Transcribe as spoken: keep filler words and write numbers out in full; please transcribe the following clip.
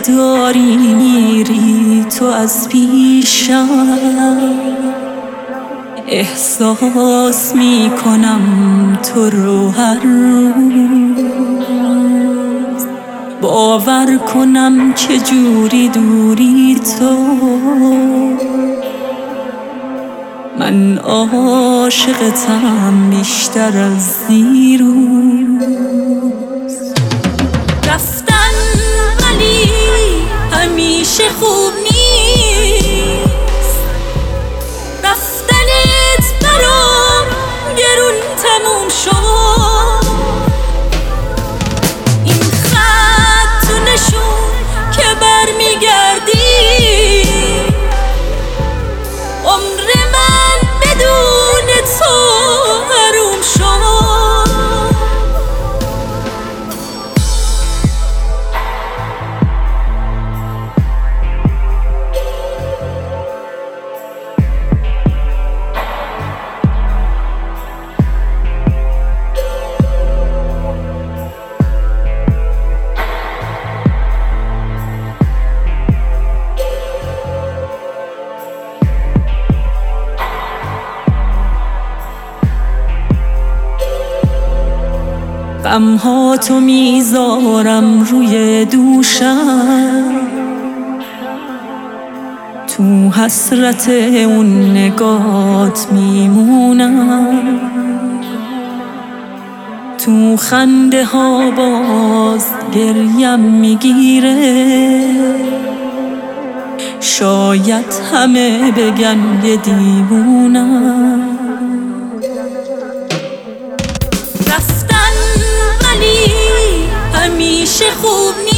داری میری تو از پیشم، احساس میکنم تو رو هر روز، باور کنم چه جوری دوری تو. من عاشقتم بیشتر از دیروز. رفتن ولی همیشه خوب نیست، رفتنت برام گرون تموم شد. این خط تو نشون که برمیگردی، عمر من بدون تو حروم شد. غمها تو میذارم روی دوشم، تو حسرت اون نگات میمونم، تو خنده ها باز گریم میگیره. شاید همه بگن یه دیوونم. همیشه خوب نیست.